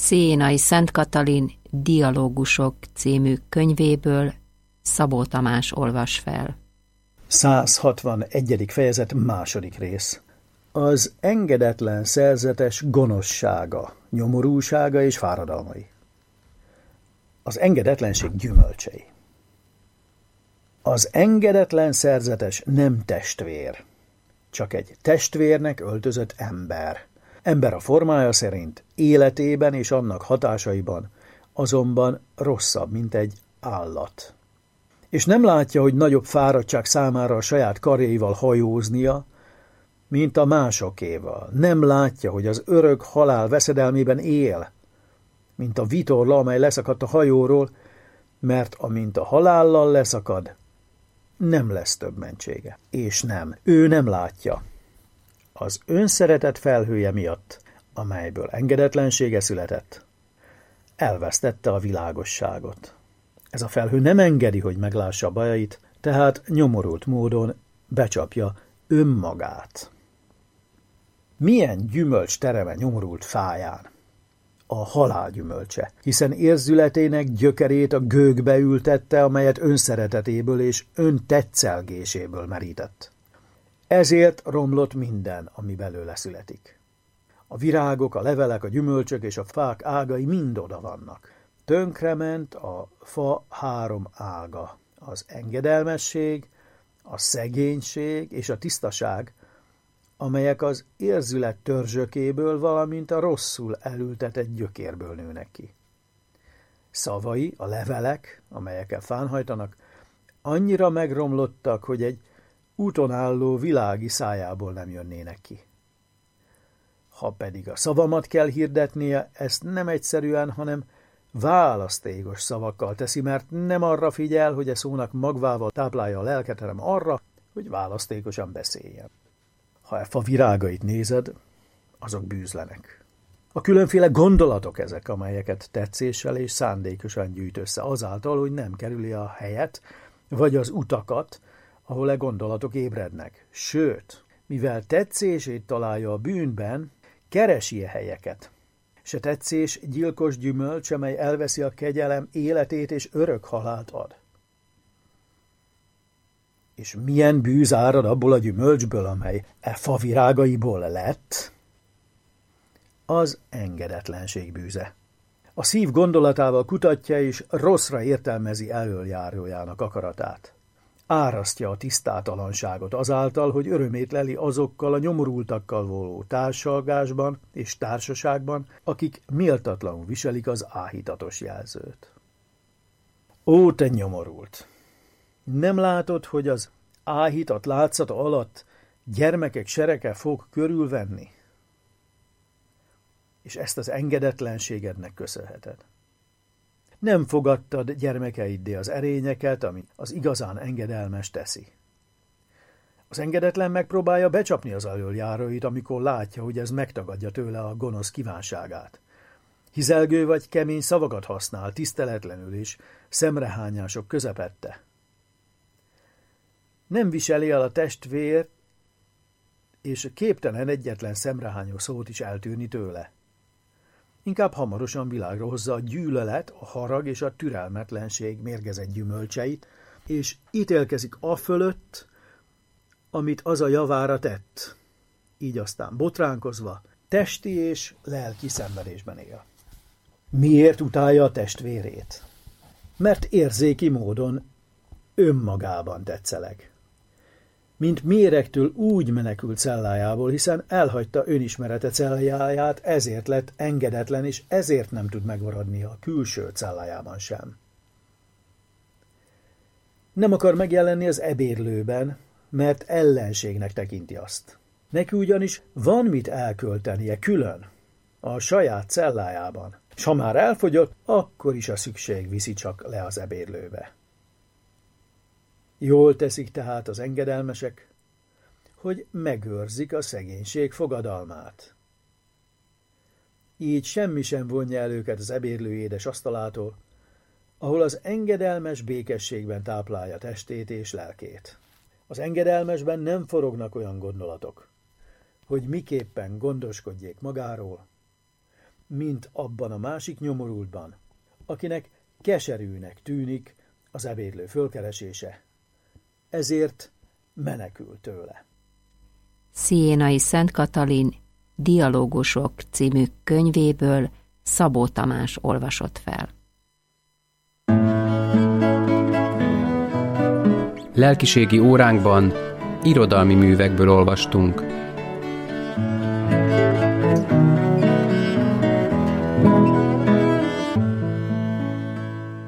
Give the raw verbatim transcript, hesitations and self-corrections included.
Szénai Szent Katalin Dialógusok című könyvéből Szabó Tamás olvas fel. száz hatvanegyedik fejezet második rész. Az engedetlen szerzetes gonoszsága, nyomorúsága és fáradalmai. Az engedetlenség gyümölcsei. Az engedetlen szerzetes nem testvér, csak egy testvérnek öltözött ember. Ember a formája szerint, életében és annak hatásaiban, azonban rosszabb, mint egy állat. És nem látja, hogy nagyobb fáradtság számára a saját karjaival hajóznia, mint a másokéval. Nem látja, hogy az örök halál veszedelmében él, mint a vitorla, amely leszakadt a hajóról, mert amint a halállal leszakad, nem lesz több mentsége. És nem, ő nem látja. Az önszeretet felhője miatt, amelyből engedetlensége született, elvesztette a világosságot. Ez a felhő nem engedi, hogy meglássa bajait, tehát nyomorult módon becsapja önmagát. Milyen gyümölcs tereme nyomorult fáján? A halál gyümölcse, hiszen érzületének gyökerét a gőgbe ültette, amelyet önszeretetéből és öntetszelgéséből merített. Ezért romlott minden, ami belőle születik. A virágok, a levelek, a gyümölcsök és a fák ágai mind oda vannak. Tönkrement a fa három ága, az engedelmesség, a szegénység és a tisztaság, amelyek az érzület törzsökéből, valamint a rosszul elültetett gyökérből nőnek ki. Szavai, a levelek, amelyekkel fánhajtanak, annyira megromlottak, hogy egy úton álló világi szájából nem jönnének ki. Ha pedig a szavamat kell hirdetnie, ezt nem egyszerűen, hanem választékos szavakkal teszi, mert nem arra figyel, hogy e szónak magvával táplálja a lelket, hanem arra, hogy választékosan beszéljen. Ha e fa virágait nézed, azok bűzlenek. A különféle gondolatok ezek, amelyeket tetszéssel és szándékosan gyűjt össze azáltal, hogy nem kerüli a helyet, vagy az utakat, ahol e gondolatok ébrednek. Sőt, mivel tetszését találja a bűnben, keresi a helyeket. Se tetszés gyilkos gyümölcs, amely elveszi a kegyelem életét és örök halált ad. És milyen bűz árad abból a gyümölcsből, amely e fa virágaiból lett? Az engedetlenség bűze. A szív gondolatával kutatja és rosszra értelmezi elöljárójának akaratát. Árasztja a tisztátalanságot azáltal, hogy örömét leli azokkal a nyomorultakkal való társalgásban és társaságban, akik méltatlanul viselik az áhítatos jelzőt. Ó, te nyomorult! Nem látod, hogy az áhítat látszata alatt gyermekek serege fog körülvenni? És ezt az engedetlenségednek köszönheted. Nem fogadtad gyermekeiddé az erényeket, amit az igazán engedelmes teszi. Az engedetlen megpróbálja becsapni az elöljáróit, amikor látja, hogy ez megtagadja tőle a gonosz kívánságát. Hizelgő vagy kemény szavakat használ, tiszteletlenül és szemrehányások közepette. Nem viseli el a testvér, és képtelen egyetlen szemrehányó szót is eltűrni tőle. Inkább hamarosan világra hozza a gyűlölet, a harag és a türelmetlenség mérgezett gyümölcseit, és ítélkezik afölött, amit az a javára tett. Így aztán botránkozva, testi és lelki szenvedésben él. Miért utálja a testvérét? Mert érzéki módon önmagában tetszeleg. Mint méregtől úgy menekült cellájából, hiszen elhagyta önismerete celláját, ezért lett engedetlen, és ezért nem tud megmaradni a külső cellájában sem. Nem akar megjelenni az ebédlőben, mert ellenségnek tekinti azt. Neki ugyanis van mit elköltenie külön, a saját cellájában, és ha már elfogyott, akkor is a szükség viszi csak le az ebédlőbe. Jól teszik tehát az engedelmesek, hogy megőrzik a szegénység fogadalmát. Így semmi sem vonja el őket az ebédlő édes asztalától, ahol az engedelmes békességben táplálja testét és lelkét. Az engedelmesben nem forognak olyan gondolatok, hogy miképpen gondoskodjék magáról, mint abban a másik nyomorultban, akinek keserűnek tűnik az ebédlő fölkeresése, ezért menekül tőle. Sziénai Szent Katalin Dialógusok című könyvéből Szabó Tamás olvasott fel. Lelkiségi óránkban irodalmi művekből olvastunk.